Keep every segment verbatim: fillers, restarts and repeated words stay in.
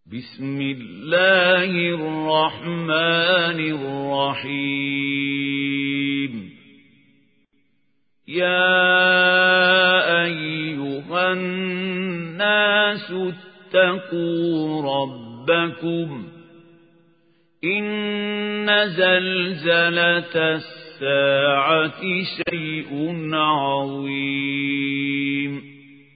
بسم الله الرحمن الرحيم يا أيها الناس اتقوا ربكم إن زلزلة الساعة شيء عظيم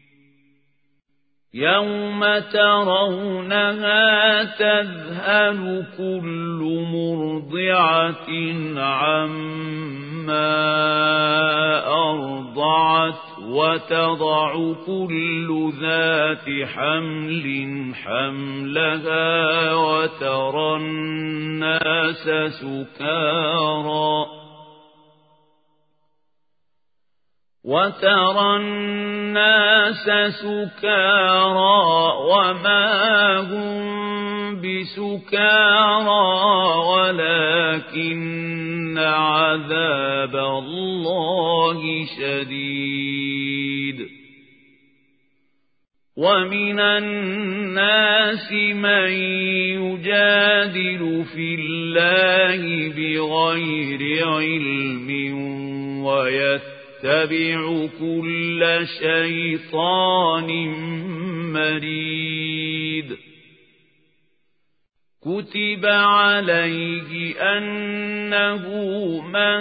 يوم ترونها تذهل كل مرضعة عما أرضعت وتضع كل ذات حمل حملها وترى الناس سكارى وترى الناس سكارى وما هم بسكارى ولكن عذاب الله شديد ومن الناس من يجادل في الله بغير علم ويتبع اتبع كل شيطان مريد كتب عليه أنه من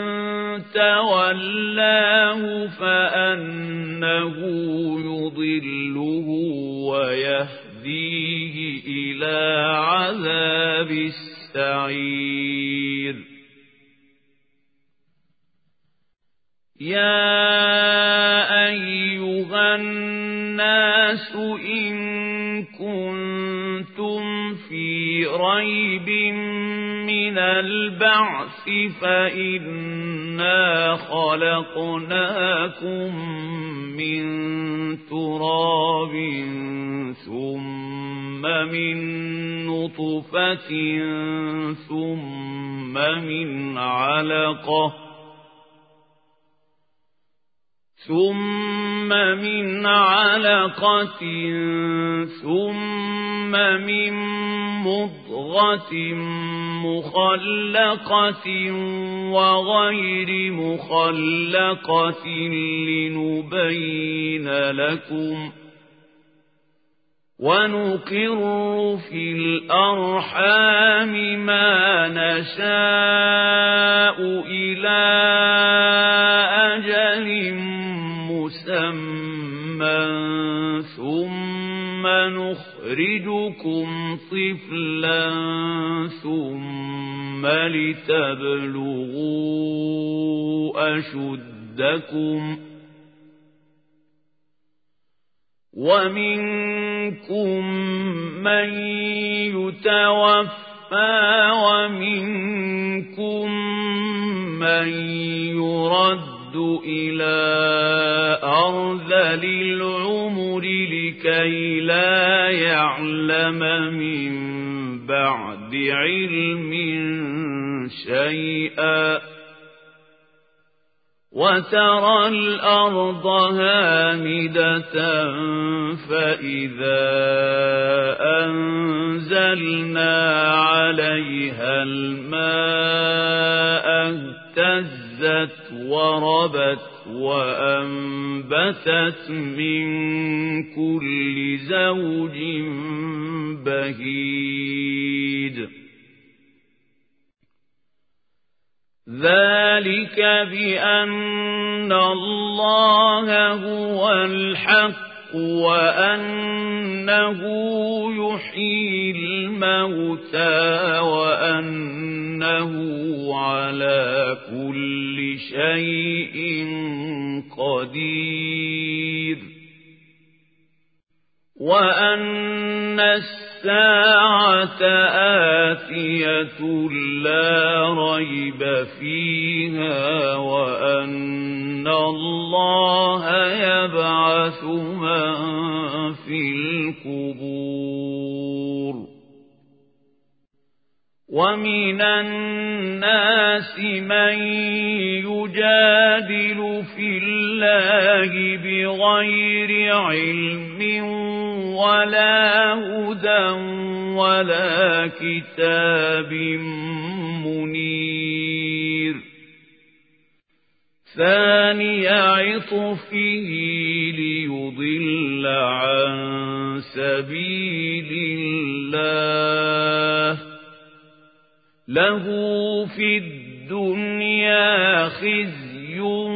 تولاه فأنه يضله ويهديه إلى عذاب السعير يا أيها الناس إن كنتم في ريب من البعث فإنا خلقناكم من تراب ثم من نطفة ثم من علقة ثم من علقة ثم من مضغة مخلقة وغير مخلقة لنبين لكم ونقر في الأرحام ما نشاء إلى أجل مسمى ثم نخرجكم طفلا ثم لتبلغوا أشدكم ومنكم من يتوفى ومنكم من يرد إلى أرذل العمر لكي لا يعلم من بعد علم شيئا وترى الأرض هامدة فإذا أنزلنا عليها الماء اهتزت وربت وأنبتت من كل زوج بهيج ذلك بأن الله هو الحق وأنه يحيي الموتى وأنه على كل شيء قدير وأن الساعة آتية لا ريب فيها وأن الله يبعث من في القبور ومن الناس من يجادل في الله بغير علم ولا هدى ولا كتاب منير ثاني عطفه ليضل عن سبيل الله له في الدنيا خزي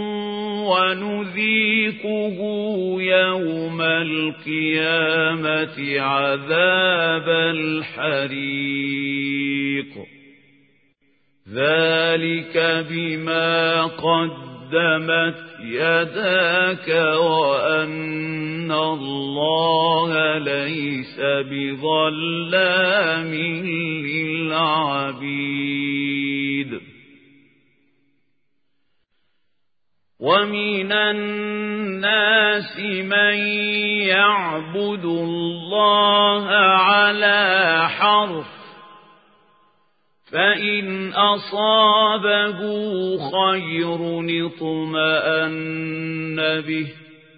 ونذيقه يوم القيامة عذاب الحريق ذلك بما قدمت يداك وأن الله ليس بظلام للعبيد ومن الناس من يعبد الله على حرف فإن أصابه خير اطمأن به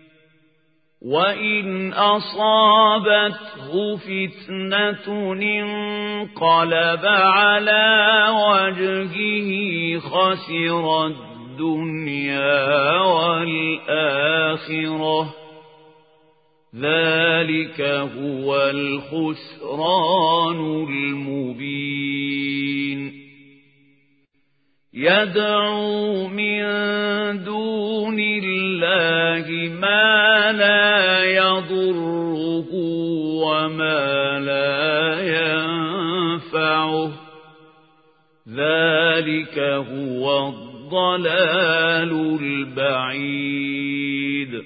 وإن أصابته فتنة انقلب على وجهه خسر الدنيا والآخرة ذلك هو الخسران المبين يدعو من دون الله ما لا يضره وما لا ينفعه ذلك هو الضلال البعيد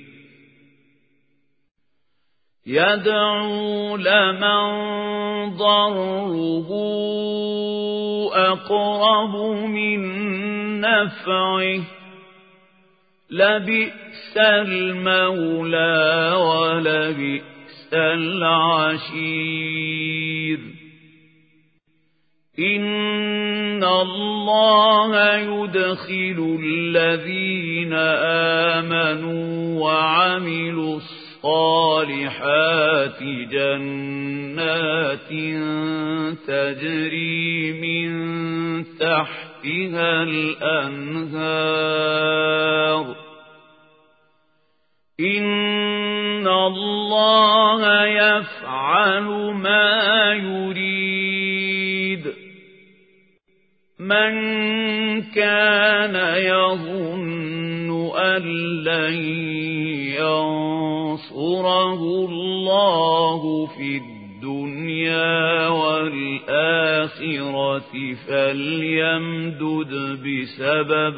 يدعو لمن ضره أقرب من نفعه لبئس المولى ولبئس العشير إن الله يدخل الذين آمنوا وعملوا الصالحات جنات تجري من تحتها الأنهار إن الله يفعل ما يريد من كان يظن أن لن ينصره الله في الدنيا والآخرة فليمدد بسبب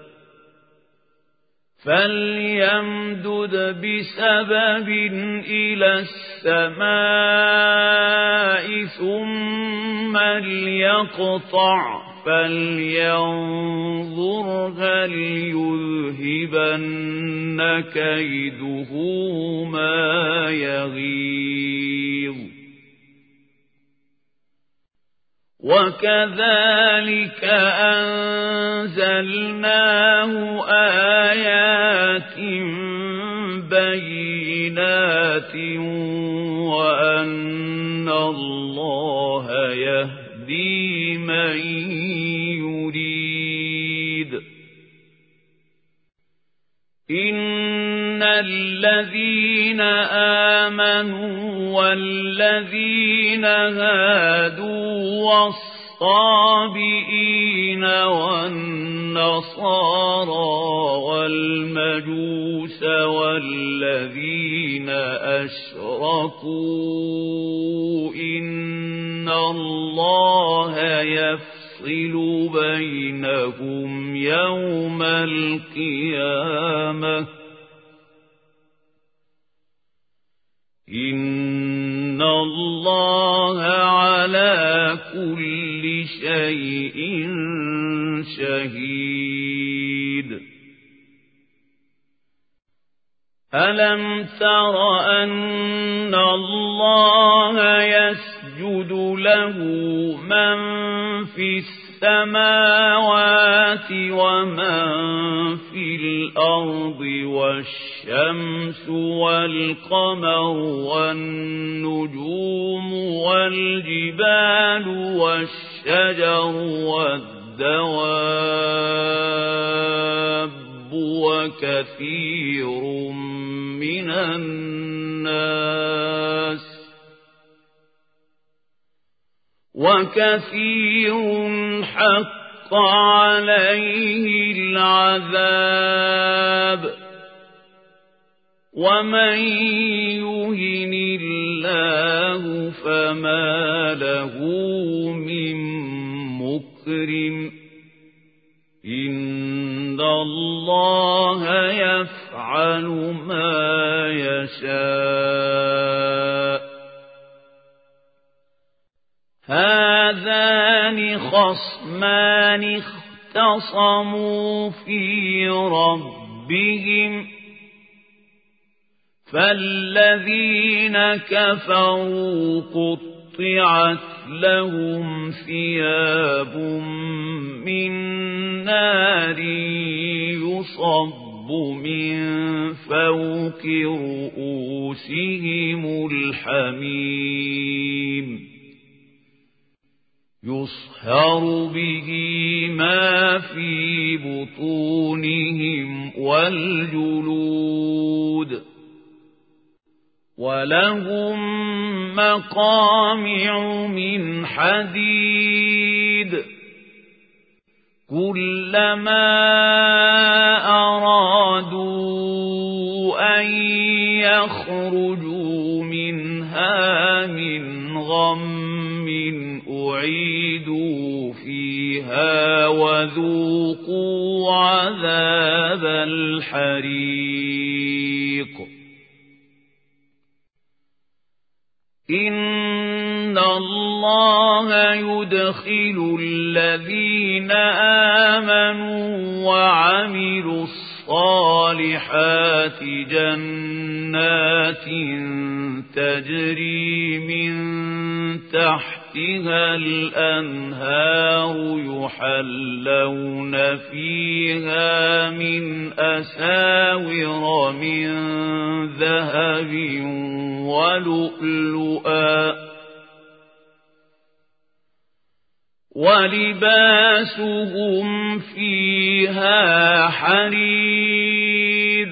فليمدد بسبب إلى السماء ثم ليقطع فلينظر هل يذهبن كيده ما يغيظ وكذلك أنزلناه آيات بينات وأن الله يهدي من يريد إن الذين آمنوا والذين هادوا والصابئين والنصارى والمجوس والذين أشركوا إن الله يفصل بينهم يوم القيامة إن الله على كل شيء شهيد ألم تر أن الله يسجد له من السماوات ومن في الأرض والشمس والقمر والنجوم والجبال والشجر والدواب وكثير من الناس وكثير حق عليه العذاب ومن يهن الله فما له من مكرم إن الله يفعل ما يشاء هذان خصمان اختصموا في ربهم فالذين كفروا قطعت لهم ثياب من نار يصب من فوق رؤوسهم الحميم يصهر به ما في بطونهم والجلود ولهم مقامع من حديد كلما أرادوا أن يخرجوا منها من غم أعيدوا فيها وذوقوا عذاب الحريق إن الله يدخل الذين آمنوا وعملوا الصالحات جنات تجري من تحتها الأنهار يحلون فيها من أساور من ذهب ولؤلؤا ولباسهم فيها حرير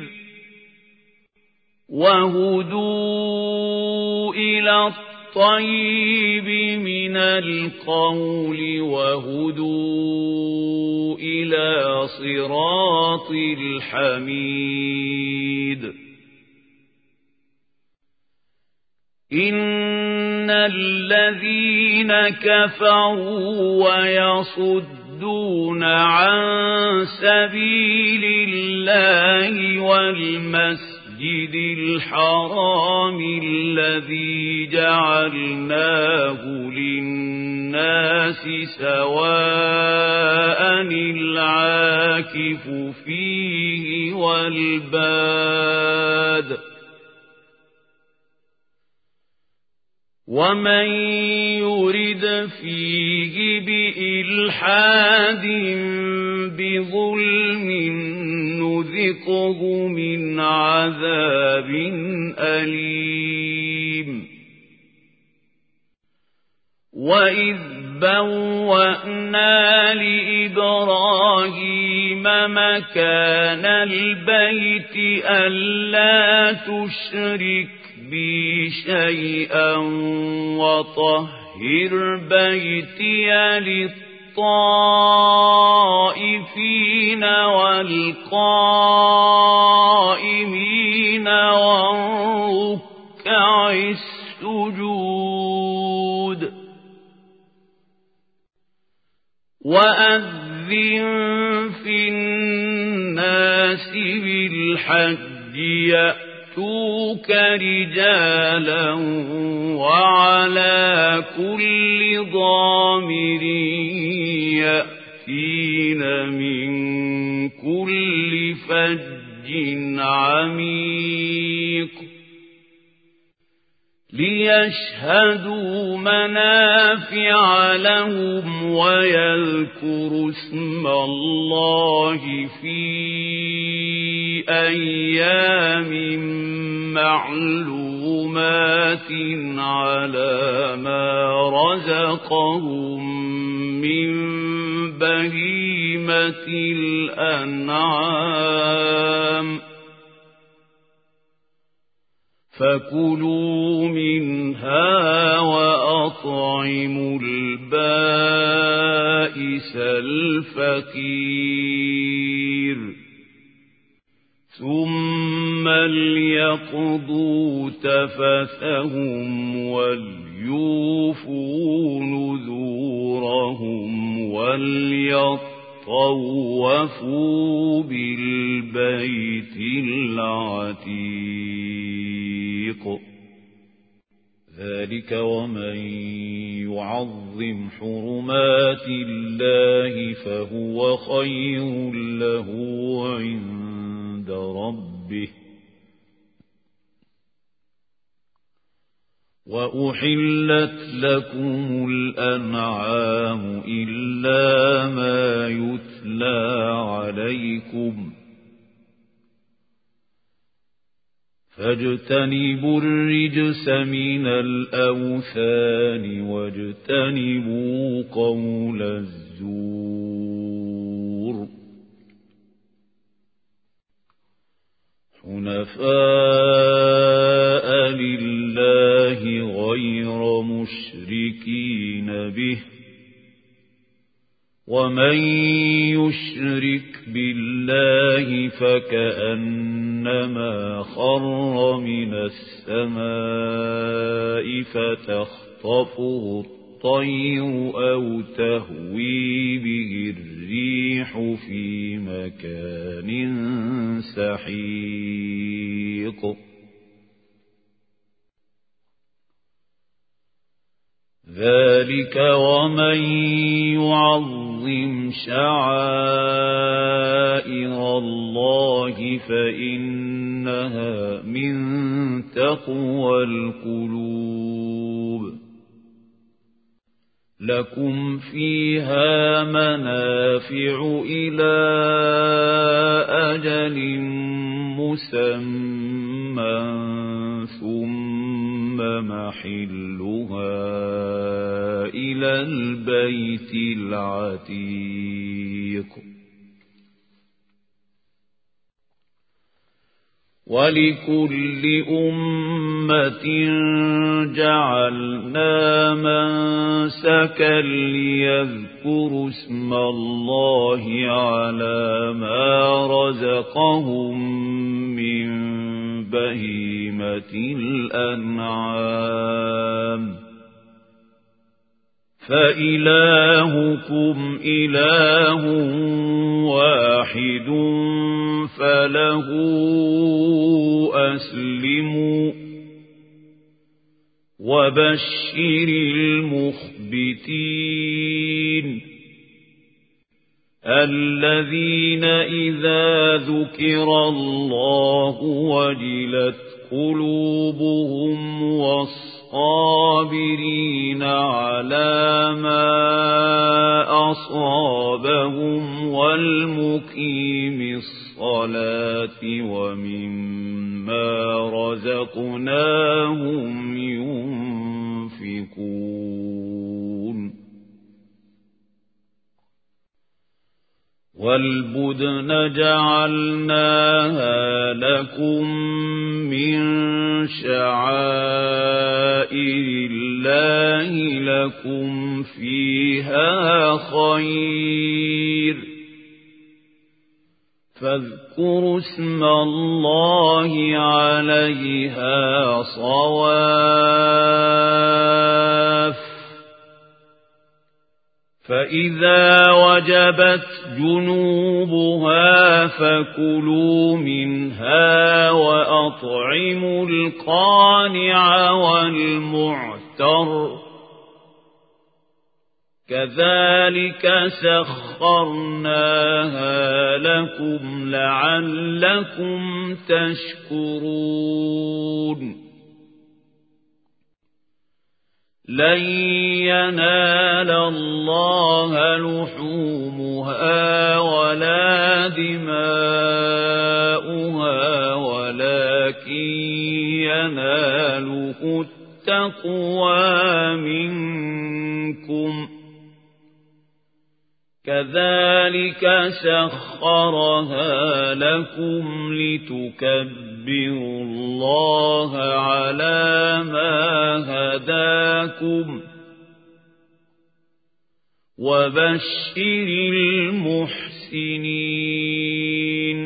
وهدوا إلى الطيب من القول وهدوا إلى صراط الحميد إن الذين كفروا ويصدون عن سبيل الله والمسجد الحرام الذي جعلناه للناس سواء العاكف فيه والباد ومن يرد فيه بإلحاد بظلم نذقه من عذاب أليم وإذ بوأنا لإبراهيم مكان البيت ألا تشرك بي شيئا وطهر بيتي للطائفين والقائمين والركع السجود وأذن في الناس بالحج يأتوك رجالا وعلى كل ضامر يأتين من كل فج عميق ليشهدوا منافع لهم ويذكروا اسم الله في أيام معلومات على ما رزقهم من بهيمة الأنعام فكلوا منها وأطعموا البائس الفقير ثم ليقضوا تفثهم وليوفوا نذورهم وليطوفوا بالبيت العتيق ذلك ومن يعظم حرمات الله فهو خير له عند ربه وأحلت لكم الأنعام إلا ما يتلى عليكم فاجتنبوا الرجس من الأوثان واجتنبوا قول الزور حنفاء لله غير مشركين به ومن يشرك بالله فكأنما خر من السماء فتخطفه الطير أو تهوي به الريح في مكان سحيق ذلك ومن يعظم شعائر الله فإنها من تقوى القلوب لكم فيها منافع إلى أجل مسمى ثم محلها إلى البيت العتيق ولكل أمة جعلنا منسكا ليذكروا اسم الله على ما رزقهم من بهيمة الأنعام فإلهكم إله واحد فله أسلموا وبشر المخبتين الذين إذا ذكر الله وجلت قلوبهم والصابرين على ما أصابهم والمقيم الصلاة ومما رزقناهم ينفقون والبدن جعلناها لكم من شعائر الله لكم فيها خير فاذكروا اسم الله عليها صواف فإذا وجبت جنوبها فكلوا منها وأطعموا القانع والمعتر كذلك سخرناها لكم لعلكم تشكرون لن ينال الله لحومها ولا دماؤها ولكن يناله التقوى منكم كذلك سخرها لكم لتكبروا الله على ما هداكم وبشر المحسنين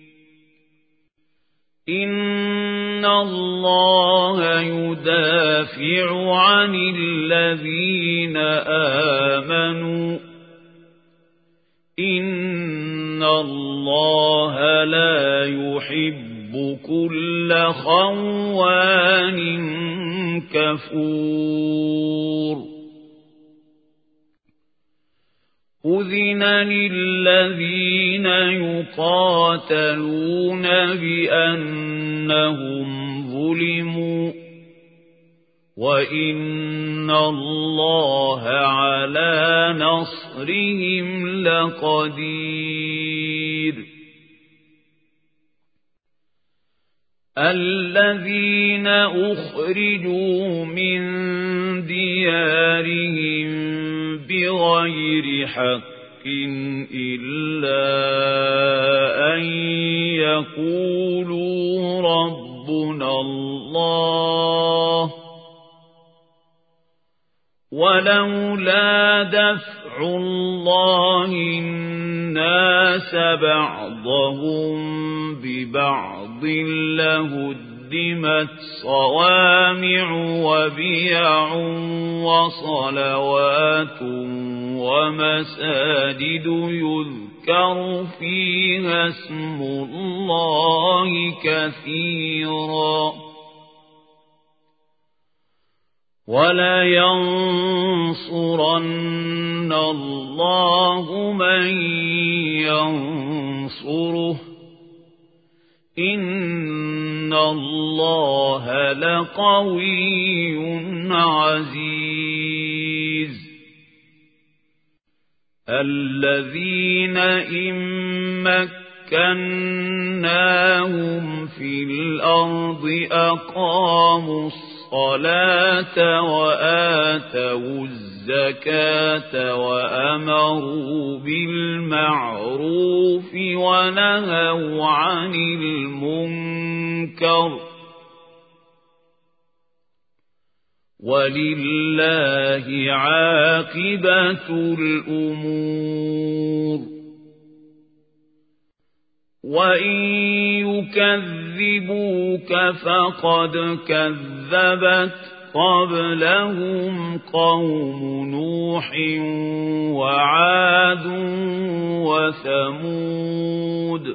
إن الله يدافع عن الذين آمنوا إن الله لا يحب كل خوان كفور أذن للذين يقاتلون بأنهم ظلموا وإن الله على نصرهم لقدير الذين أخرجوا من ديارهم بغير حق إلا أن يقولوا ربنا الله ولولا دفع الله الناس بعضهم ببعض لهدمت صوامع وبيع وصلوات ومساجد يذكر فيها اسم الله كثيرا وَلَيَنصُرَنَّ اللَّهُ مَن يَنصُرُهُ إِنَّ اللَّهَ لَقَوِيٌّ عَزِيزٌ الَّذِينَ إِن مَّكَّنَّاهُمْ فِي الْأَرْضِ أَقَامُوا الصلاة وآتوا الزكاة وأمروا بالمعروف ونهوا عن المنكر ولله عاقبة الأمور وإن يكذبوك فقد كذبت قبلهم قوم نوح وعاد وثمود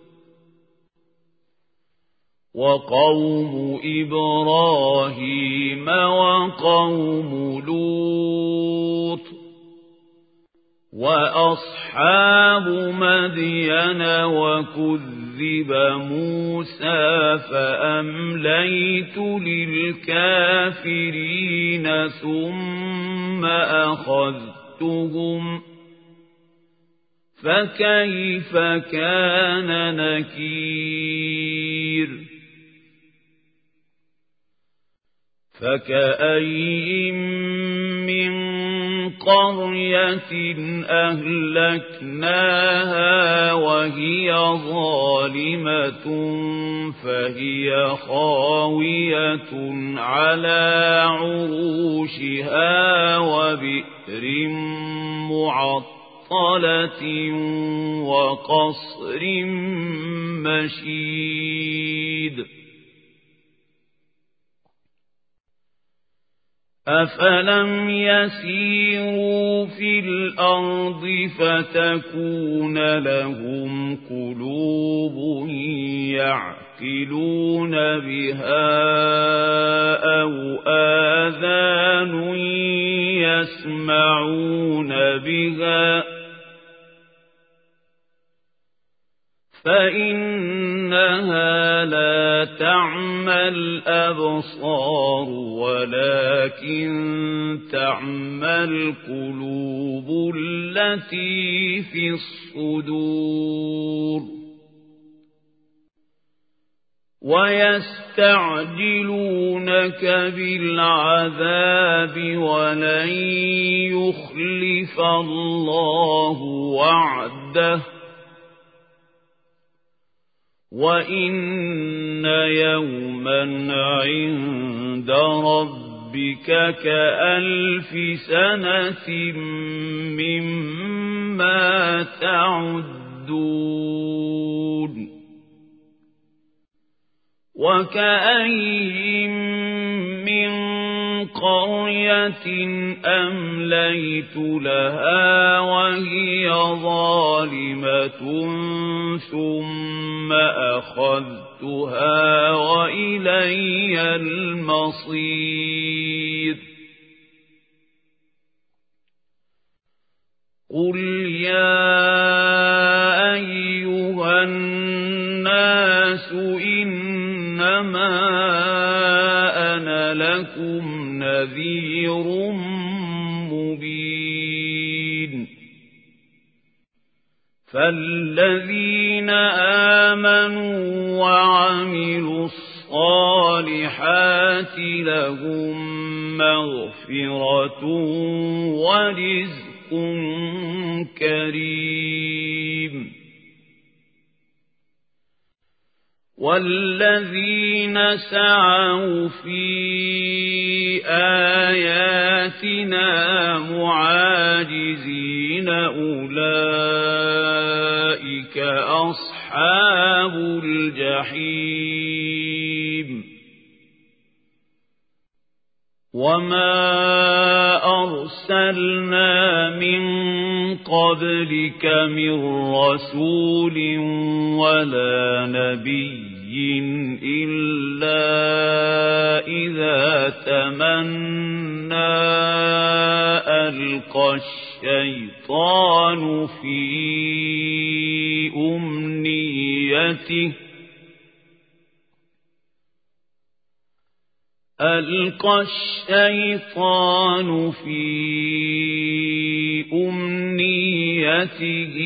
وقوم إبراهيم وقوم لوط وأصحاب مدين وكذب موسى فأمليت للكافرين ثم أخذتهم فكيف كان نكير فكأي من قرية أهلكناها وهي ظالمة فهي خاوية على عروشها وبئر معطلة وقصر مشيد أفلم يسيروا في الأرض فتكون لهم قلوب يعقلون بها أو آذان يسمعون بها فإنها لا تعمى الأبصار ولكن تعمى القلوب التي في الصدور ويستعجلونك بالعذاب ولن يخلف الله وعده وإن يوما عند ربك كألف سنة مما تعدون وكأين من قرية أمليت لها وهي ظالمة ثم أخذتها وإلي المصير قل يا أيها الناس إنما أنا لكم نذير مبين فالذين آمنوا وعملوا الصالحات لهم مغفرة ورزق كريم والذين سعوا في آياتنا معاجزين أولئك أصحاب الجحيم وما أرسلنا من قبلك من رسول ولا نبي إلا إذا تمنى ألقى الشيطان في أمنيته ألقى الشيطان في أمنيته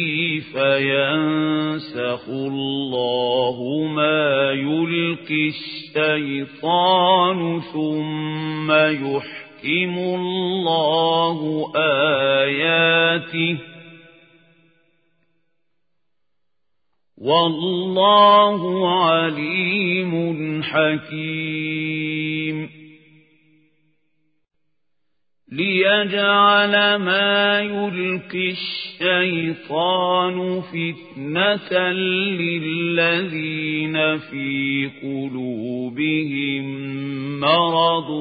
فينسخ الله ما يلقي الشيطان ثم يحكم الله آياته والله عليم حكيم ليجعل ما يلقي الشيطان فتنة للذين في قلوبهم مرض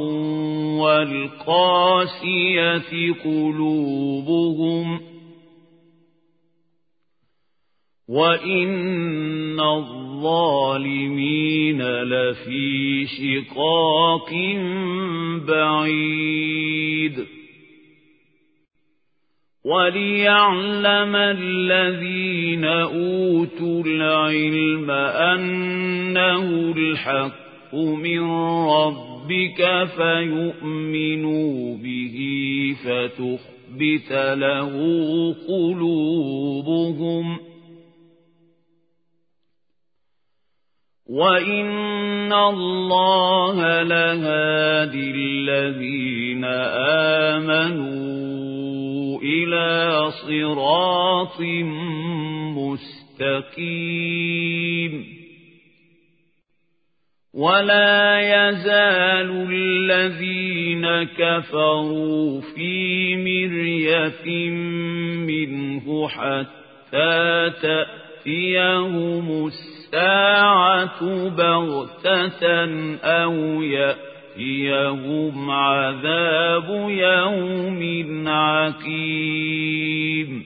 والقاسية قلوبهم وإن الظالمين لفي شقاق بعيد وليعلم الذين أوتوا العلم أنه الحق من ربك فيؤمنوا به فتخبت له قلوبهم وَإِنَّ اللَّهَ لَهَادِي الَّذِينَ آمَنُوا إِلَى صِرَاطٍ مُسْتَقِيمٍ وَلَا يَزَالُ الَّذِينَ كَفَرُوا فِي مِرْيَةٍ مِّنْهُ حَتَّى تَأْتِيَهُمُ السَّاعَةُ الساعة بغتة أو يأتيهم عذاب يوم عقيم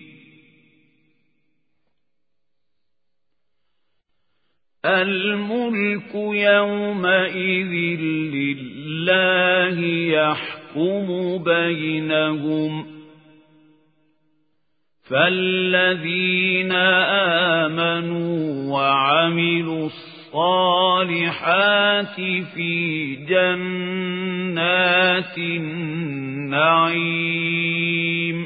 الملك يومئذ لله يحكم بينهم فالذين آمنوا وعملوا الصالحات في جنات النعيم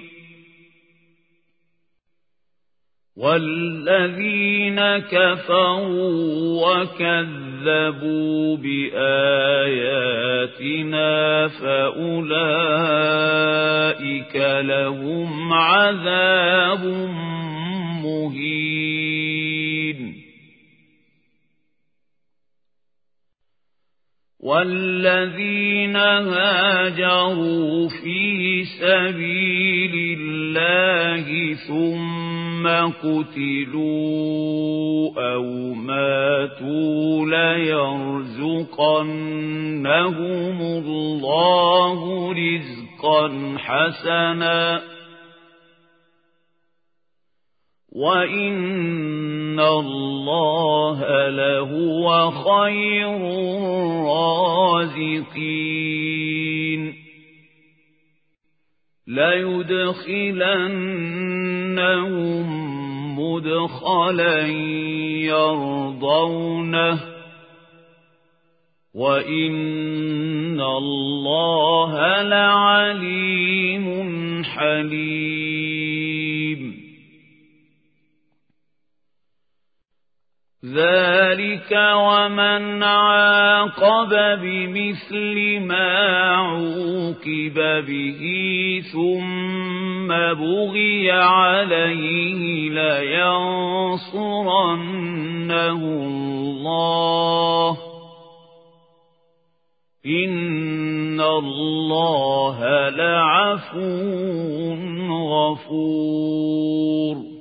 والذين كفروا وكذبوا بآياتنا فأولئك لهم عذاب مهين والذين هاجروا في سبيل الله ثم قتلوا أو ماتوا ليرزقنهم الله رزقا حسنا وَإِنَّ اللَّهَ لَهُوَ خَيْرُ الرَّازِقِينَ لَيُدْخِلَنَّهُم مُّدْخَلًا يَرْضَوْنَهُ وَإِنَّ اللَّهَ لَعَلِيمٌ حَلِيمٌ ذَلِكَ وَمَنْ عَاقَبَ بِمِثْلِ مَا عُوقِبَ بِهِ ثُمَّ بُغِيَ عَلَيْهِ لَيَنصُرَنَّهُ اللَّهُ إِنَّ اللَّهَ لَعَفُوٌّ غَفُورٌ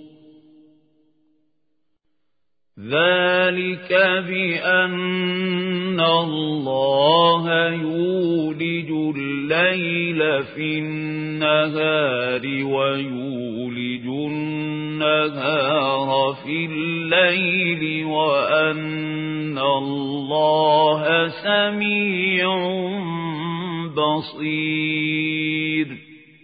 ذَلِكَ بِأَنَّ اللَّهَ يُولِجُ اللَّيْلَ فِي النَّهَارِ وَيُولِجُ النَّهَارَ فِي اللَّيْلِ وَأَنَّ اللَّهَ سَمِيعٌ بَصِيرٌ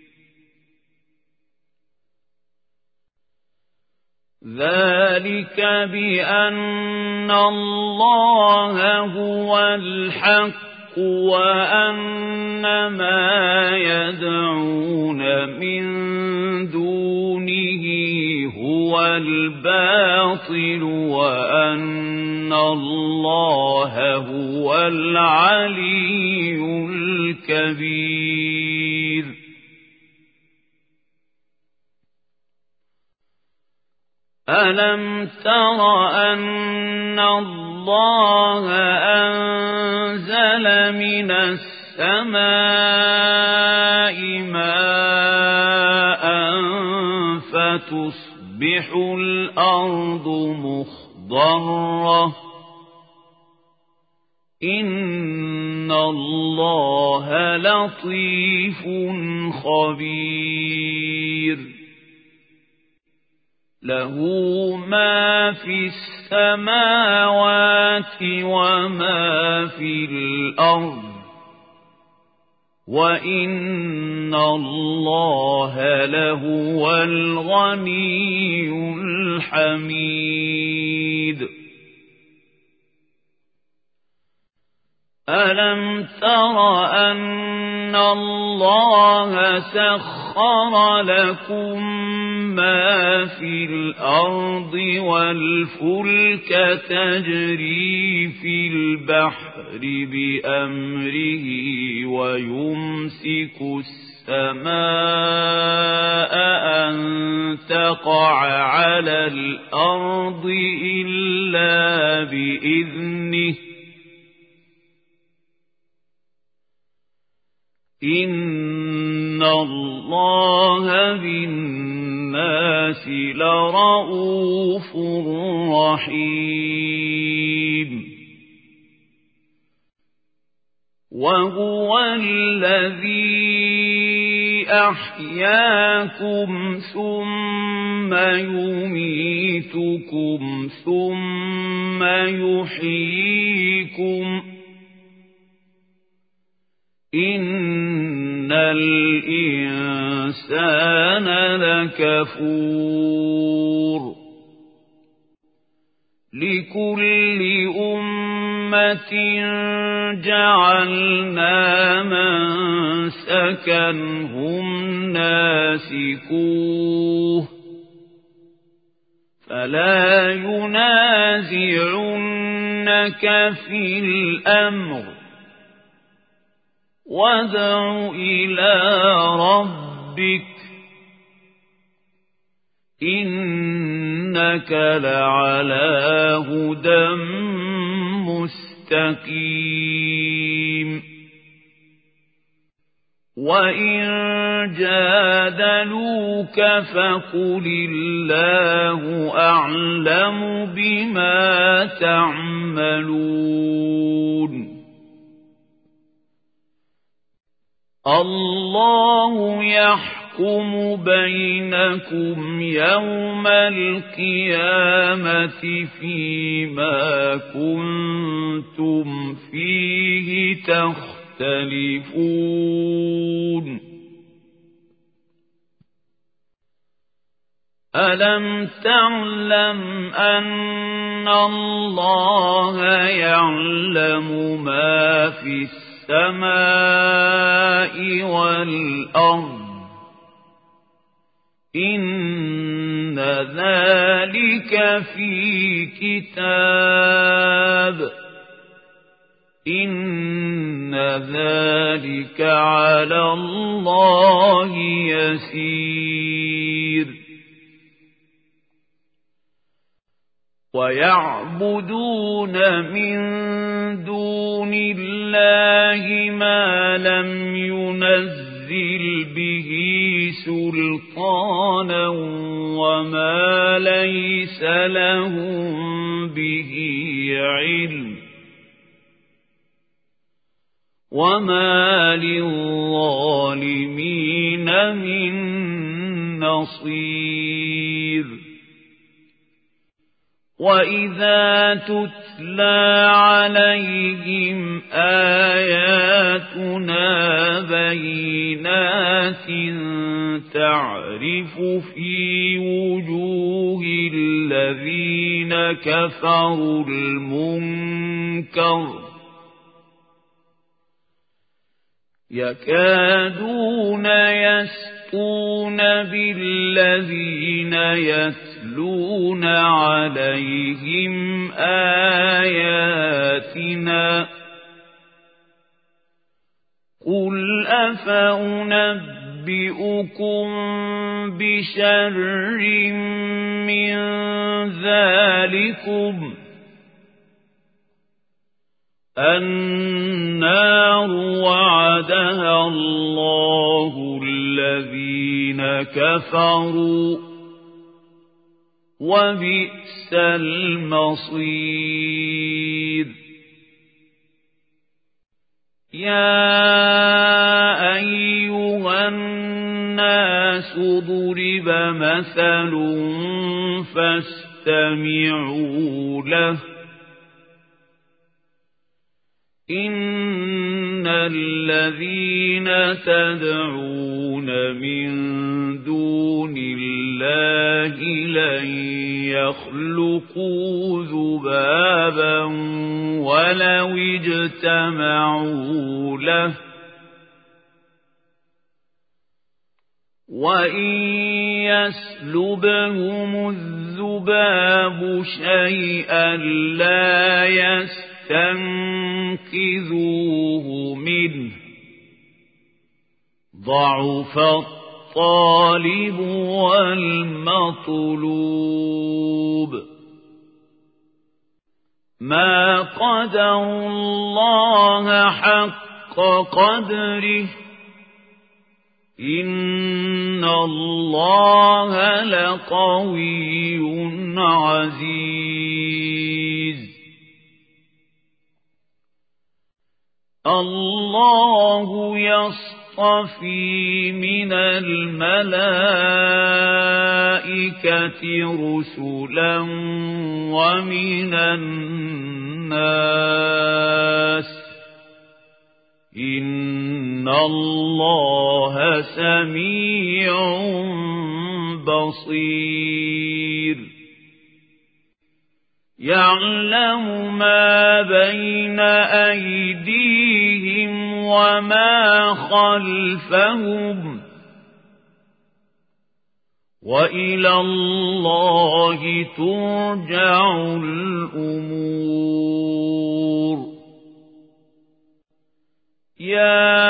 ذَلِكَ بِأَنَّ اللَّهَ هُوَ الْحَقُّ وَأَنَّ مَا يَدْعُونَ مِن دُونِهِ هُوَ الْبَاطِلُ وَأَنَّ اللَّهَ هُوَ الْعَلِيُّ الْكَبِيرُ أَلَمْ تَرَ أَنَّ اللَّهَ أَنزَلَ مِنَ السَّمَاءِ مَاءً فَتُصْبِحُ الْأَرْضُ مُخْضَرَّةً إِنَّ اللَّهَ لَطِيفٌ خَبِيرٌ لَهُ مَا فِي السَّمَاوَاتِ وَمَا فِي الْأَرْضِ وَإِنَّ اللَّهَ لَهُوَ الْغَنِيُّ الْحَمِيدُ أَلَمْ تَرَ أَنَّ اللَّهَ سَخَّرَ لَكُم مَّا فِي الْأَرْضِ وَالْفُلْكَ تَجْرِي فِي الْبَحْرِ بِأَمْرِهِ وَيُمْسِكُ السَّمَاءَ أَن تَقَعَ عَلَى الْأَرْضِ إِلَّا بِإِذْنِهِ إِنَّ اللَّهَ بِالنَّاسِ لَرَءُوفٌ رَحِيمٌ وَهُوَ الَّذِي أَحْيَاكُمْ ثُمَّ يُمِيتُكُمْ ثُمَّ يُحْيِيكُمْ إِنَّ الْإِنسَانَ لَكَفُورٌ لكل أمة جعلنا منسكا هم ناسكوه فلا ينازعنك في الأمر وادع إلى ربك إنك لعلى هدى مستقيم وإن جادلوك فقل الله أعلم بما تعملون الله يحكم بينكم يوم القيامة فيما كنتم فيه تختلفون ألم تعلم أن الله يعلم ما في السماء والأرض إن ذلك في كتاب إن ذلك على الله يسير ويعبدون من دون الله ما لم ينزل به سلطانا وما ليس لهم به علم وما للظالمين من نصير وإذا تتلى عليهم آياتنا بينات تعرف في وجوه الذين كفروا المنكر يكادون يسطون بالذين يتلون عليهم آياتنا قل أفأنبئكم بشر من ذلكم النار وعدها الله الذين كفروا وبئس المصير يا أيها الناس ضرب مثل فاستمعوا له إن الذين تدعون من دون الله لن يخلقوا ذبابا ولو اجتمعوا له وإن يسلبهم الذباب شيئا لا يستطيعون تنقذوه منه ضعف الطالب والمطلوب ما قدروا الله حق قدره إن الله لقوي عزيز الله يصطفي من الملائكة رسلا ومن الناس إن الله سميع بصير يعلم ما بين أيديهم وما خلفهم وإلى الله ترجع الأمور. يا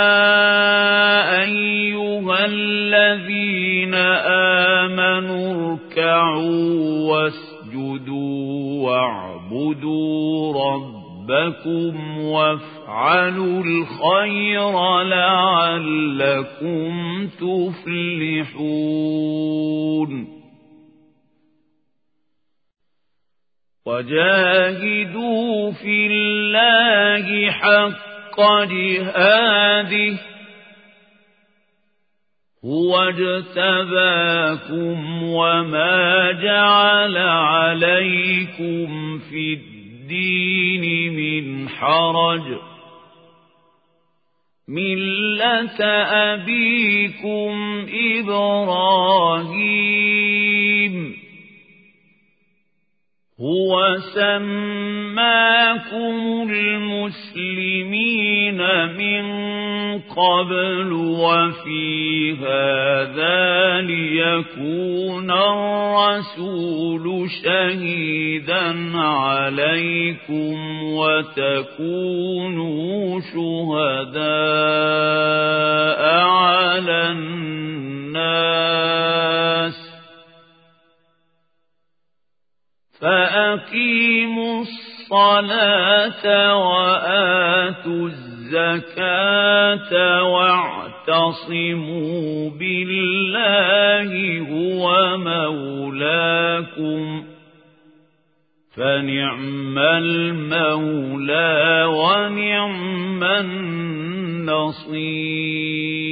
أيها الذين آمنوا اركعوا واسجدوا واعبدوا ربكم وافعلوا الخير لعلكم تفلحون. وجاهدوا في الله حق جهاده هو اجتباكم وما جعل عليكم في الدين من حرج ملة أبيكم إبراهيم هو سماكم المسلمين من قبل وفي هذا ليكون الرسول شهيدا عليكم وتكونوا شهداء على الناس فأقيموا الصلاة وآتوا الزكاة واعتصموا بالله هو مولاكم فنعم المولى ونعم النصير.